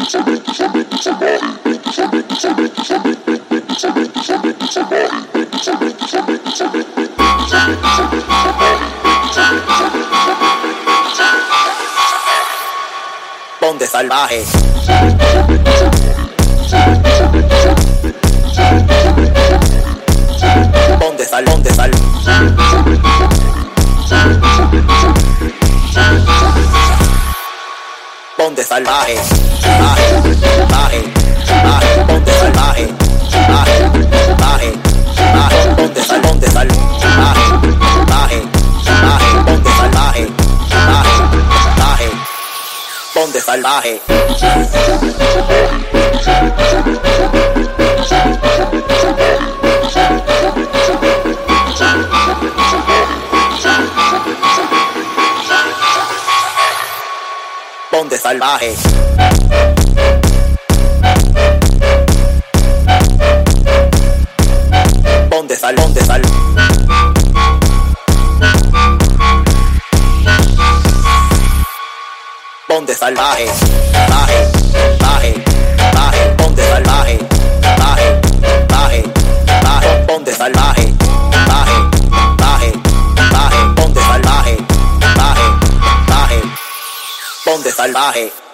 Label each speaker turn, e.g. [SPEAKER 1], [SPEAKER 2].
[SPEAKER 1] Ponte salvaje. Ponte sal, ponte sal. Ponte salvaje, salvaje, salvaje, salvaje, ponte salvaje, salvaje, salvaje, salvaje, ponte sal, ponte sal, salvaje, salvaje, salvaje, ponte salvaje, salvaje, salvaje, ponte salvaje. Ponte salvaje. Ponte sal, ponte sal. Ponte salvaje, salvaje, salvaje, salvaje, ponte salvaje, salvaje, salvaje, salvaje, ponte salvaje, salvaje, salvaje, salvaje, ponte salvaje, salvaje, salvaje, ponte salvaje.